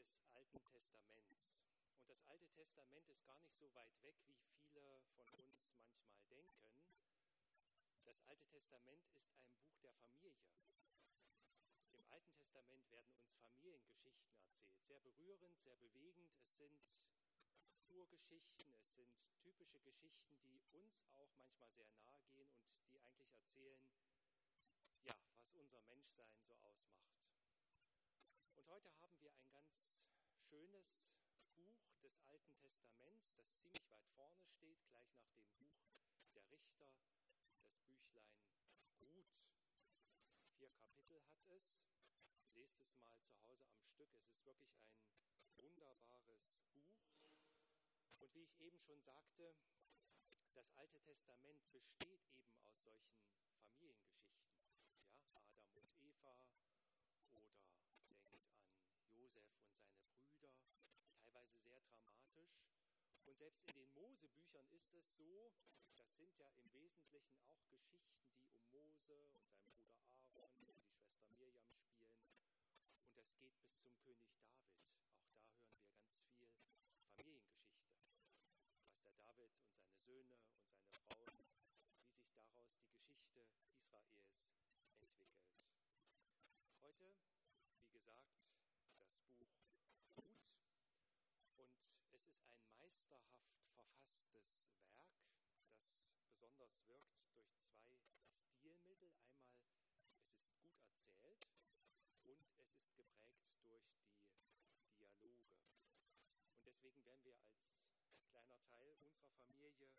des Alten Testaments. Und das Alte Testament ist gar nicht so weit weg, wie viele von uns manchmal denken. Das Alte Testament ist ein Buch der Familie. Im Alten Testament werden uns Familiengeschichten erzählt, sehr berührend, sehr bewegend. Es sind Urgeschichten, es sind typische Geschichten, die uns auch manchmal sehr nahe gehen und die eigentlich erzählen, ja, was unser Menschsein so ausmacht. Und heute haben wir ein ganz schönes Buch des Alten Testaments, das ziemlich weit vorne steht, gleich nach dem Buch der Richter, das Büchlein Ruth. 4 Kapitel hat es. Lest es mal zu Hause am Stück. Es ist wirklich ein wunderbares Buch. Und wie ich eben schon sagte, das Alte Testament besteht eben aus solchen Familiengeschichten. Ja, Adam und Eva oder denkt an Josef und seine Brüder, teilweise sehr dramatisch. Und selbst in den Mosebüchern ist es so, das sind ja im Wesentlichen auch Geschichten, die um Mose und seinen Bruder Aaron und die Schwester Mirjam spielen. Und das geht bis zum König David. Auch da hören wir ganz viel Familiengeschichte. Was der David und seine Söhne und seine Frauen, wie sich daraus die Geschichte Israels entwickelt. Heute, wie gesagt, das Buch Ruth. Und es ist ein meisterhaft verfasstes Werk, das besonders wirkt durch 2 Stilmittel. Einmal, es ist gut erzählt und es ist geprägt durch die Dialoge. Und deswegen werden wir als kleiner Teil unserer Familie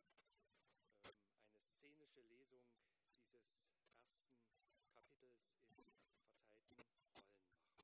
eine szenische Lesung dieses ersten Kapitels in verteilten Rollen machen.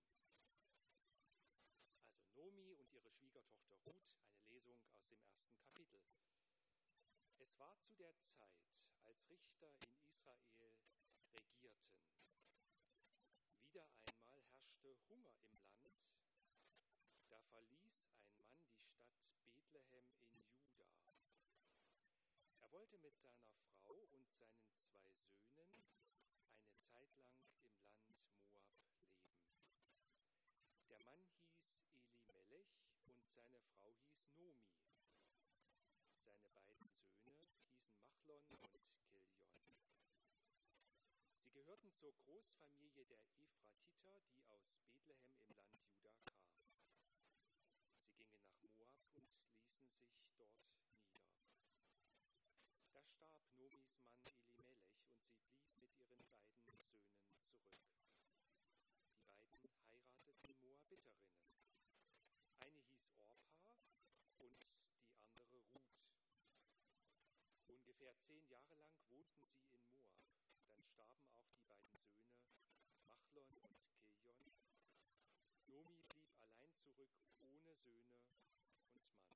Also Nomi und ihre Schwiegertochter Ruth, eine Lesung aus dem ersten Kapitel. Es war zu der Zeit, als Richter in Israel regierten. Wieder einmal herrschte Hunger im Land. Da verließ ein Mann die Stadt Bethlehem in Juda. Er wollte mit seiner Frau und seinen 2 Söhnen eine Zeit lang im Land Moab leben. Der Mann hieß Elimelech und seine Frau hieß Nomi. Seine beiden Söhne hießen Machlon und Kilion. Sie gehörten zur Großfamilie der Ephratiter, die aus Bethlehem im Land Juda kam. Sie gingen nach Moab und ließen sich dort nieder. Da starb Nomis Mann Elimelech und sie blieb mit ihren beiden Söhnen zurück. Die beiden heirateten Moabiterinnen. Eine hieß Orpa und die andere Ruth. Ungefähr 10 Jahre lang wohnten sie in Moab. Dann starben auch die beiden Söhne Machlon und Kilion. Nomi blieb allein zurück, ohne Söhne und Mann.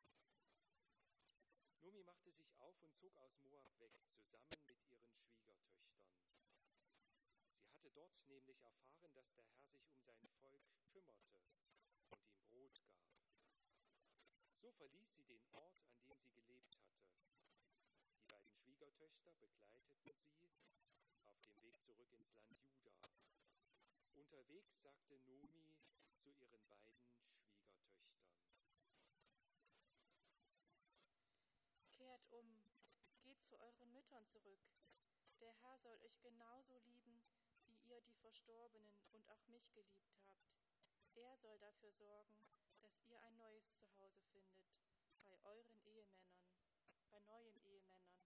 Nomi machte sich auf und zog aus Moab weg, zusammen mit ihren Schwiegertöchtern. Sie hatte dort nämlich erfahren, dass der Herr sich um sein Volk kümmerte und ihm Brot gab. So verließ sie den Ort, an dem sie gelebt hatte. Die beiden Schwiegertöchter begleiteten sie auf dem Weg zurück ins Land Juda. Unterwegs sagte Nomi zu ihren beiden Schwiegertöchtern: Kehrt um, geht zu euren Müttern zurück. Der Herr soll euch genauso lieben, wie ihr die Verstorbenen und auch mich geliebt habt. Er soll dafür sorgen, dass ihr ein neues Zuhause findet, bei euren Ehemännern, bei neuen Ehemännern.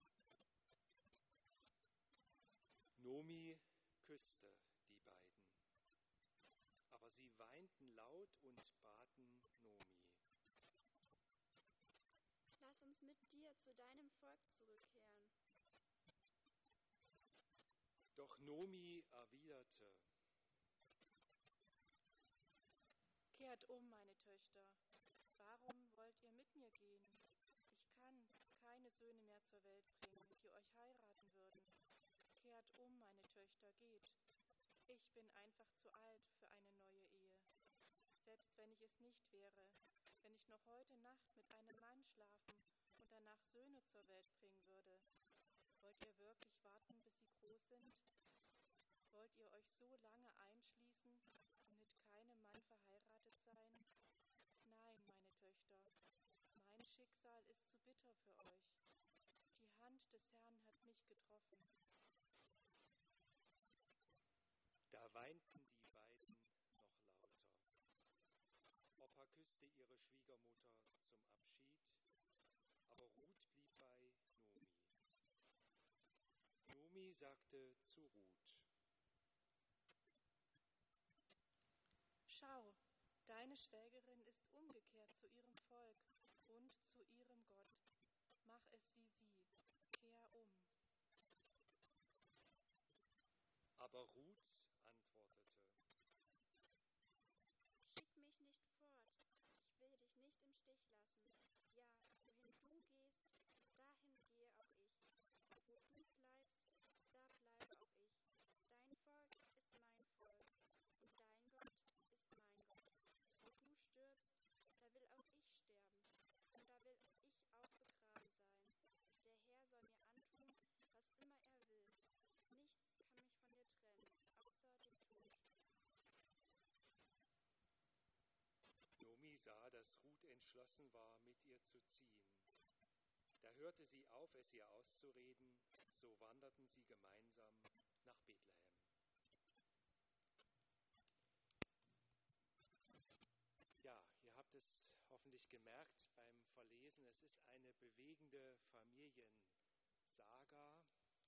Nomi küsste die beiden, aber sie weinten laut und baten Nomi: Lass uns mit dir zu deinem Volk zurückkehren. Doch Nomi erwiderte: Kehrt um, meine Töchter. Warum wollt ihr mit mir gehen? Ich kann keine Söhne mehr zur Welt bringen, die euch heiraten würden. Kehrt um, meine Töchter, geht. Ich bin einfach zu alt für eine neue Ehe. Selbst wenn ich es nicht wäre, wenn ich noch heute Nacht mit einem Mann schlafen und danach Söhne zur Welt bringen würde. Wollt ihr wirklich warten, bis sie groß sind? Wollt ihr euch so lange einschließen und mit keinem Mann verheiratet sein? Schicksal ist zu bitter für euch. Die Hand des Herrn hat mich getroffen. Da weinten die beiden noch lauter. Orpa küsste ihre Schwiegermutter zum Abschied, aber Ruth blieb bei Nomi. Nomi sagte zu Ruth: Schau, deine Schwägerin ist umgekehrt zu ihrem Volk und zu ihrem Gott. Mach es wie sie, kehr um. Aber Ruth antwortete: Schick mich nicht fort, ich will dich nicht im Stich lassen. Ja, wohin du gehst, dahin gehe auch ich. Wo du bleibst, da bleibe auch ich. Dein Volk ist mein Volk und dein Gott ist mein Gott. Wo du stirbst, da will auch ich sterben und da will ich auch begraben sein. Der Herr soll mir antun, was immer er will. Nichts kann mich von dir trennen, außer dem Tod. Nomi sah, dass Ruth entschlossen war, mit ihr zu ziehen. Da hörte sie auf, es ihr auszureden, so wanderten sie gemeinsam nach Bethlehem. Ja, ihr habt es hoffentlich gemerkt beim Verlesen, es ist eine bewegende Familiensaga,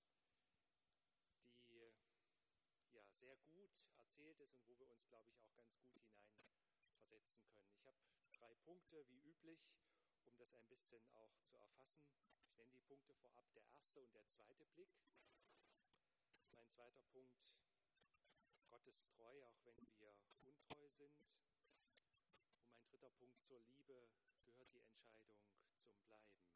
die ja sehr gut erzählt ist und wo wir uns, glaube ich, auch ganz gut hineinversetzen können. Ich habe 3 Punkte, wie üblich, um das ein bisschen auch zu erfassen. Ich nenne die Punkte vorab, der erste und der zweite Blick. Mein zweiter Punkt, Gott ist treu, auch wenn wir untreu sind. Und mein dritter Punkt, zur Liebe gehört die Entscheidung zum Bleiben.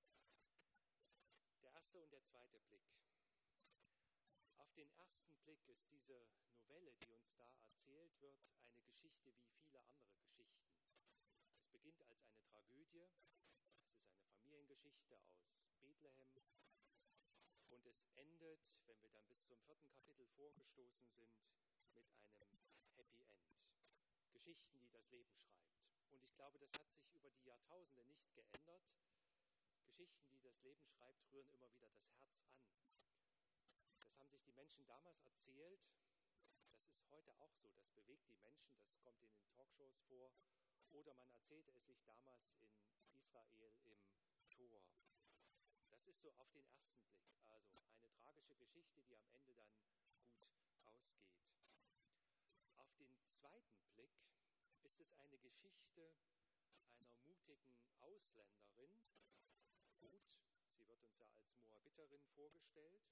Der erste und der zweite Blick. Auf den ersten Blick ist diese Novelle, die uns da erzählt wird, eine Geschichte wie viele andere Geschichten. Es beginnt als eine Tragödie, es ist eine Familiengeschichte aus Bethlehem und es endet, wenn wir dann bis zum 4. Kapitel vorgestoßen sind, mit einem Happy End. Geschichten, die das Leben schreibt. Und ich glaube, das hat sich über die Jahrtausende nicht geändert. Geschichten, die das Leben schreibt, rühren immer wieder das Herz an. Das haben sich die Menschen damals erzählt. Das ist heute auch so. Das bewegt die Menschen. Das kommt in den Talkshows vor. Oder man erzählte es sich damals in Israel im Tor. Das ist so auf den ersten Blick. Also eine tragische Geschichte, die am Ende dann gut ausgeht. Auf den zweiten Blick ist es eine Geschichte einer mutigen Ausländerin. Ruth, sie wird uns ja als Moabiterin vorgestellt,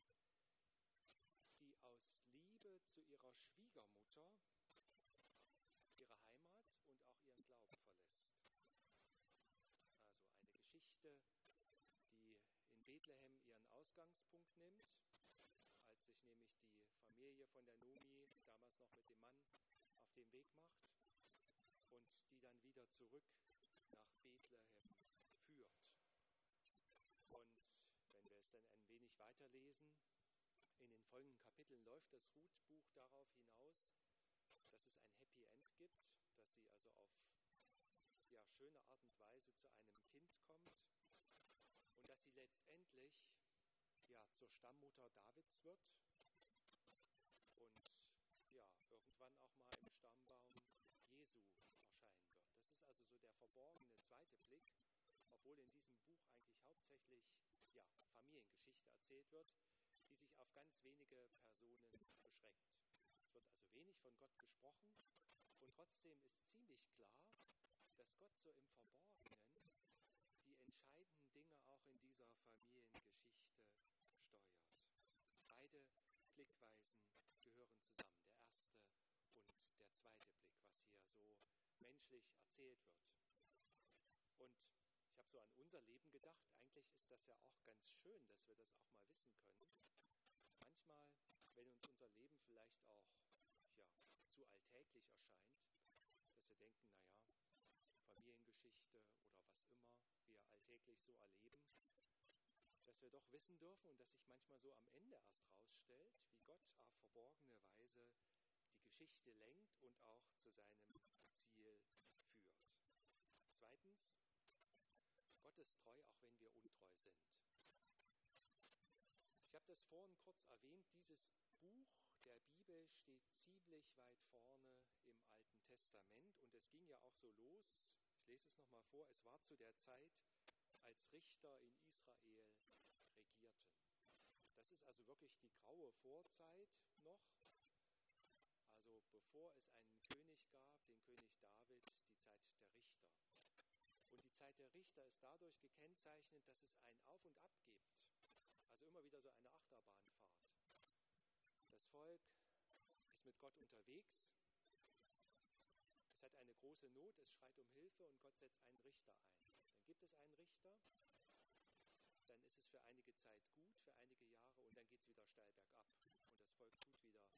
die aus Liebe zu ihrer Schwiegermutter ihre Heimat und auch ihren Glauben verlässt. Also eine Geschichte, die in Bethlehem ihren Ausgangspunkt nimmt, als sich nämlich die Familie von der Nomi damals noch mit dem Mann auf den Weg macht und die dann wieder zurück nach Bethlehem führt. Und wenn wir es dann ein wenig weiterlesen, in den folgenden Kapiteln läuft das Ruth-Buch darauf hinaus, dass es ein Happy End gibt, dass sie also auf schöne Art und Weise zu einem Kind kommt und dass sie letztendlich zur Stammmutter Davids wird und irgendwann auch mal im Stammbaum Jesu erscheinen wird. Das ist also so der verborgene zweite Blick, obwohl in diesem Buch eigentlich hauptsächlich Familiengeschichte erzählt wird, die sich auf ganz wenige Personen beschränkt. Es wird also wenig von Gott gesprochen und trotzdem ist ziemlich klar, dass Gott so im Verborgenen die entscheidenden Dinge auch in dieser Familiengeschichte steuert. Beide Blickweisen gehören zusammen, der erste und der zweite Blick, was hier so menschlich erzählt wird. Und ich habe so an unser Leben gedacht, eigentlich ist das ja auch ganz schön, dass wir das auch mal wissen können. Manchmal, wenn uns unser Leben vielleicht auch zu alltäglich erscheint, dass wir denken, Familiengeschichte oder was immer wir alltäglich so erleben, dass wir doch wissen dürfen und dass sich manchmal so am Ende erst rausstellt, wie Gott auf verborgene Weise die Geschichte lenkt und auch zu seinem Ziel führt. Zweitens, Gott ist treu, auch wenn wir untreu sind. Ich habe das vorhin kurz erwähnt, dieses Buch der Bibel steht ziemlich weit vorne im Alten Testament und es ging ja auch so los. Ich lese es nochmal vor. Es war zu der Zeit, als Richter in Israel regierten. Das ist also wirklich die graue Vorzeit noch. Also bevor es einen König gab, den König David, die Zeit der Richter. Und die Zeit der Richter ist dadurch gekennzeichnet, dass es ein Auf und Ab gibt. Also immer wieder so eine Achterbahnfahrt. Das Volk ist mit Gott unterwegs. Es hat eine große Not, es schreit um Hilfe und Gott setzt einen Richter ein. Dann gibt es einen Richter, dann ist es für einige Zeit gut, für einige Jahre und dann geht es wieder steil bergab. Und das Volk tut wieder,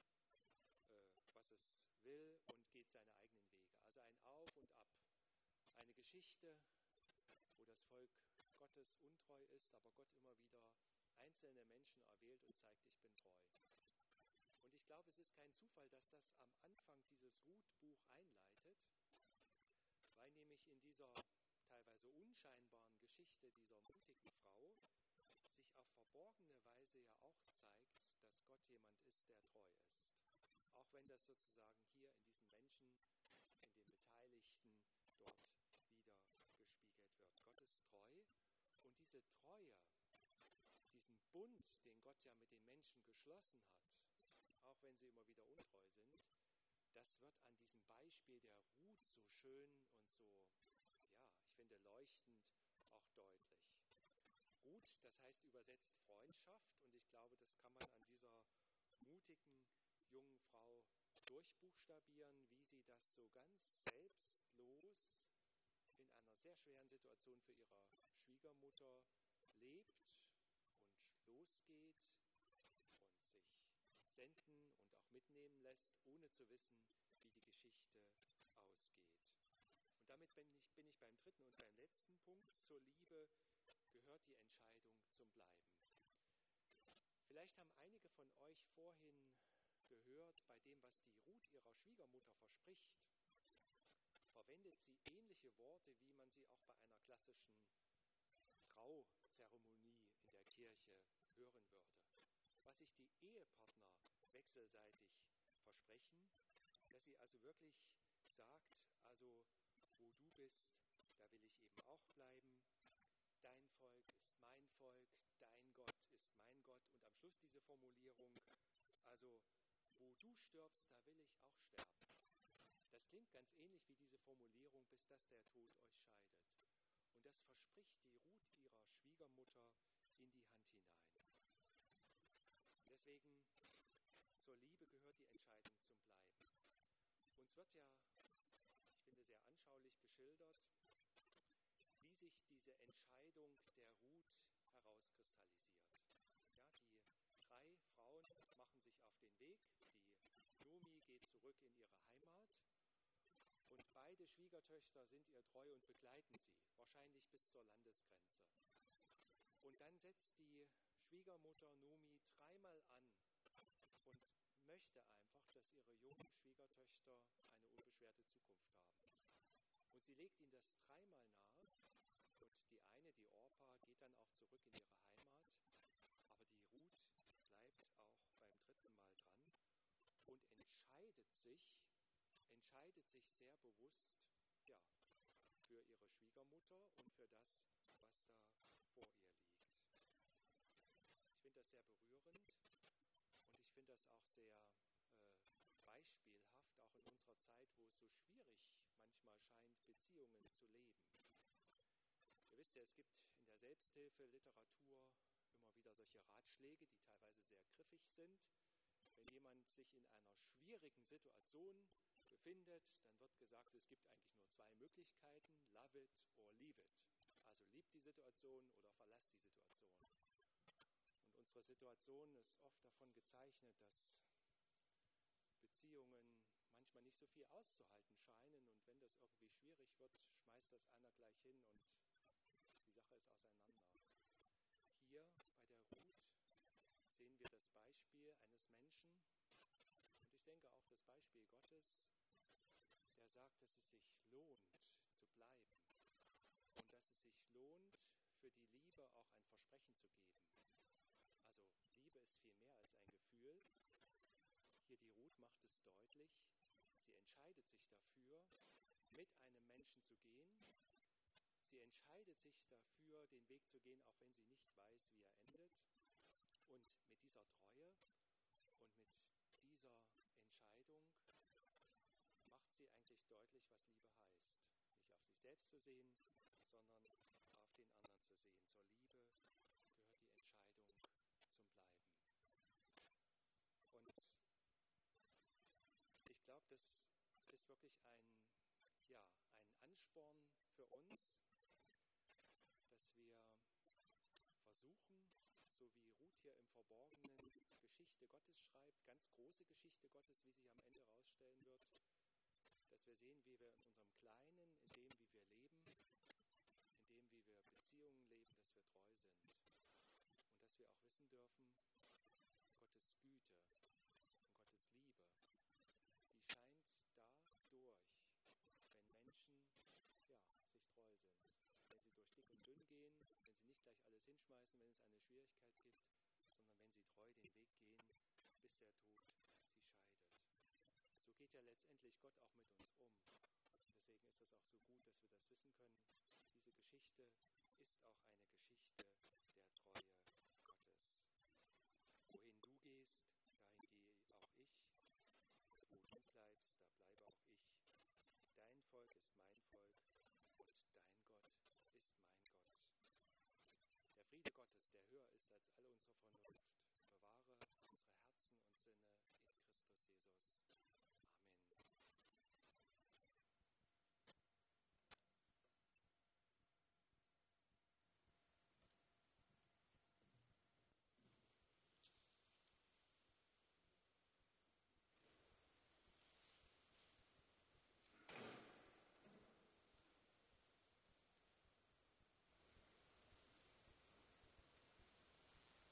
was es will und geht seine eigenen Wege. Also ein Auf und Ab. Eine Geschichte, wo das Volk Gottes untreu ist, aber Gott immer wieder einzelne Menschen erwählt und zeigt, ich bin treu. Und ich glaube, es ist kein Zufall, dass das am Anfang dieses Ruth-Buch einleitet, weil nämlich in dieser teilweise unscheinbaren Geschichte dieser mutigen Frau sich auf verborgene Weise ja auch zeigt, dass Gott jemand ist, der treu ist. Auch wenn das sozusagen hier in diesen Menschen, in den Beteiligten dort wieder gespiegelt wird. Gott ist treu und diese Treue, diesen Bund, den Gott ja mit den Menschen geschlossen hat, auch wenn sie immer wieder untreu sind, das wird an diesem Beispiel der Ruth so schön und so, ja, ich finde leuchtend auch deutlich. Ruth, das heißt übersetzt Freundschaft und ich glaube, das kann man an dieser mutigen jungen Frau durchbuchstabieren, wie sie das so ganz selbstlos in einer sehr schweren Situation für ihre Schwiegermutter lebt und losgeht und sich senden und auch mitnehmen lässt, ohne zu wissen, wie die Geschichte ausgeht. Und damit bin ich beim dritten und beim letzten Punkt. Zur Liebe gehört die Entscheidung zum Bleiben. Vielleicht haben einige von euch vorhin gehört, bei dem, was die Ruth ihrer Schwiegermutter verspricht, verwendet sie ähnliche Worte, wie man sie auch bei einer klassischen Trauzeremonie in der Kirche hören würde. Was sich die Ehepartner wechselseitig versprechen, dass sie also wirklich sagt, also wo du bist, da will ich eben auch bleiben. Dein Volk ist mein Volk, dein Gott ist mein Gott. Und am Schluss diese Formulierung, also wo du stirbst, da will ich auch sterben. Das klingt ganz ähnlich wie diese Formulierung, bis dass der Tod euch scheidet. Und das verspricht die Ruth ihrer Schwiegermutter in die Hand hinein. Deswegen, zur Liebe gehört die Entscheidung zum Bleiben. Uns wird ja, ich finde, sehr anschaulich geschildert, wie sich diese Entscheidung der Ruth herauskristallisiert. Ja, die 3 Frauen machen sich auf den Weg, die Nomi geht zurück in ihre Heimat und beide Schwiegertöchter sind ihr treu und begleiten sie, wahrscheinlich bis zur Landesgrenze. Und dann setzt die Schwiegermutter Nomi 3-mal an und möchte einfach, dass ihre jungen Schwiegertöchter eine unbeschwerte Zukunft haben. Und sie legt ihnen das 3-mal nahe und die eine, die Orpa, geht dann auch zurück in ihre Heimat, aber die Ruth bleibt auch beim 3. Mal dran und entscheidet sich sehr bewusst, ja, für ihre Schwiegermutter und für das, was da vor ihr liegt. Ich finde das sehr berührend und ich finde das auch sehr beispielhaft, auch in unserer Zeit, wo es so schwierig manchmal scheint, Beziehungen zu leben. Ihr wisst ja, es gibt in der Selbsthilfeliteratur immer wieder solche Ratschläge, die teilweise sehr griffig sind. Wenn jemand sich in einer schwierigen Situation befindet, dann wird gesagt, es gibt eigentlich nur 2 Möglichkeiten, love it or leave it. Also liebt die Situation oder verlasst die Situation. Und unsere Situation ist oft davon gezeichnet, dass Beziehungen manchmal nicht so viel auszuhalten scheinen und wenn das irgendwie schwierig wird, schmeißt das einer gleich hin und die Sache ist auseinander. Hier bei der Ruth sehen wir das Beispiel eines Menschen und ich denke auch das Beispiel Gottes, der sagt, dass es sich lohnt zu bleiben und dass es sich lohnt, für die Liebe auch ein Versprechen zu geben. Also Liebe ist viel mehr als ein Gefühl. Hier die Ruth macht es deutlich. Sie entscheidet sich dafür, mit einem Menschen zu gehen. Sie entscheidet sich dafür, den Weg zu gehen, auch wenn sie nicht weiß, wie er endet. Und mit dieser Treue und mit dieser Entscheidung macht sie eigentlich deutlich, was Liebe heißt. Nicht auf sich selbst zu sehen, sondern auf den anderen zu sehen. Zur Liebe gehört die Entscheidung zum Bleiben. Und ich glaube, das ist wirklich ein Ansporn für uns, dass wir versuchen, so wie Ruth hier im Verborgenen Geschichte Gottes schreibt, ganz große Geschichte Gottes, wie sich am Ende herausstellen wird, dass wir sehen, wie wir in unserem Kleinen, in dem, wie wir leben, in dem, wie wir Beziehungen leben, dass wir treu sind. Und dass wir auch wissen dürfen, Gottes Güte und Gottes Liebe, die scheint dadurch, wenn Menschen sich treu sind. Wenn sie durch dick und dünn gehen, wenn sie nicht gleich alles hinschmeißen, wenn es eine Schwierigkeit gibt, sondern wenn sie treu den Weg gehen, bis der Tod sie scheidet. So geht ja letztendlich Gott auch mit uns um. Deswegen ist es auch so gut, dass wir das wissen können. Diese Geschichte ist auch eine Geschichte der Treue Gottes. Wohin du gehst, dahin gehe auch ich. Wo du bleibst, da bleibe auch ich. Dein Volk ist mein Volk und dein Gott ist mein Gott. Der Friede Gottes, der höher ist als alle unsere Vernunft,